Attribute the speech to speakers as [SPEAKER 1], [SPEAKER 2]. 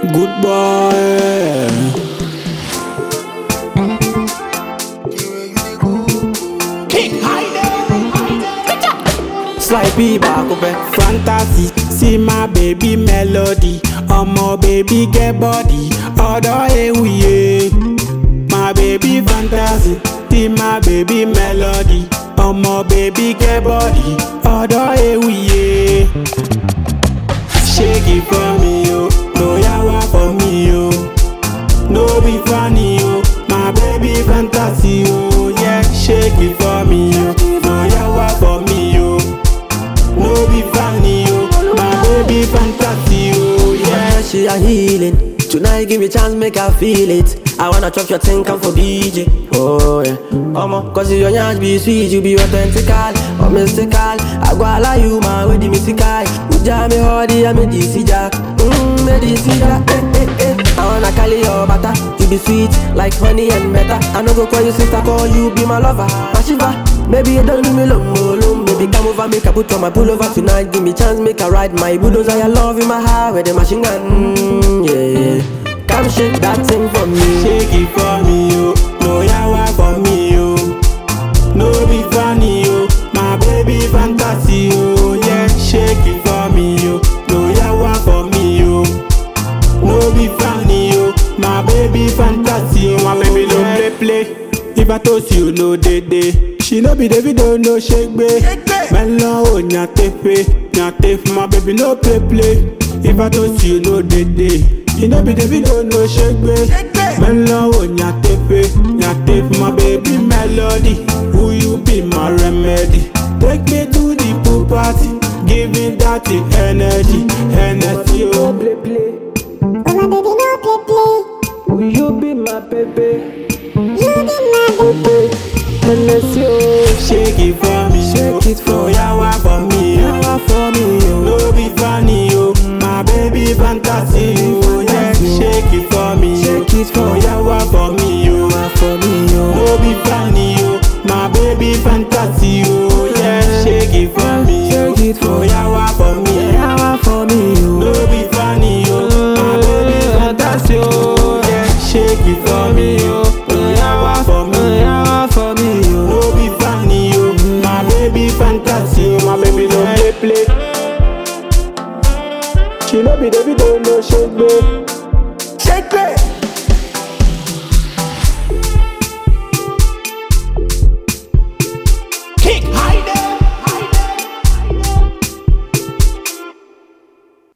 [SPEAKER 1] Good boy. Slightly back up, fantasy. See my baby melody. My baby get body. Other we my baby fantasy. See my baby melody. My baby get body. Other we shake it for me, yo. No yawa for me, yo. No be funny, yo. My baby fantasy, yo. Yeah, shake it for me, yo. No yawa for me, yo. No be funny, yo. My baby fantasy, yo. Yeah,
[SPEAKER 2] she a healing. Tonight give me chance, make her feel it. I wanna chop your thing, come for DJ. Oh yeah, cause your yansh be sweet, you be authentical or mystical. I go allow you, man, with the mystical. You jam me hardy, I'm a DC Jack. DC Jack, I wanna call your butter. You be sweet, like honey and butter. I no go call you sister, call you be my lover. My shiva, maybe you don't leave me alone. Baby, come over, make a put on my pullover tonight. Give me chance, make a ride my bulldozer. I love in my heart with the machine gun. Yeah, come shake that thing for me.
[SPEAKER 1] Shake it for me, yo. No yawa for me, yo. No be funny, yo. My baby fantasy, yo. Yeah, shake it for me, yo. No yawa for me, yo. No be funny, yo. My baby fantasy, yo. My baby no play. If I toast you, no day. She no be Davido, no shake me. Melon, oh, nyate, my baby no play. If I toast you, no day. You know be Davido, no shake me. Melon, oh, nyate, my baby melody. Who you be my remedy? Take me to the pool party. Give me that energy, oh.
[SPEAKER 3] Play. Oh my baby, no play.
[SPEAKER 2] Will you be my baby?
[SPEAKER 3] You be my baby.
[SPEAKER 2] Oh.
[SPEAKER 1] Shake it for me,
[SPEAKER 2] Shake it for
[SPEAKER 1] me. Yawa for me,
[SPEAKER 2] Yawa for me, yo.
[SPEAKER 1] No be funny, yo. My baby fantasy, yo. Yeah, shake it for me,
[SPEAKER 2] Shake it for me.
[SPEAKER 1] Yawa for me, yo.
[SPEAKER 2] Yawa for me, yo.
[SPEAKER 1] No be funny, yo. My baby fantasy, yo. Yeah, shake it for me,
[SPEAKER 2] Shake it for me.
[SPEAKER 1] Yawa for me,
[SPEAKER 2] Yawa for me, yo.
[SPEAKER 1] no be funny, yo. My baby fantasy, yo. Yeah, shake it for me, yo. Yawa for me,
[SPEAKER 2] Yawa for me, yo.
[SPEAKER 1] no be funny, yo. My baby fantasy, yo. My baby no play. She no be Davido, no shake me.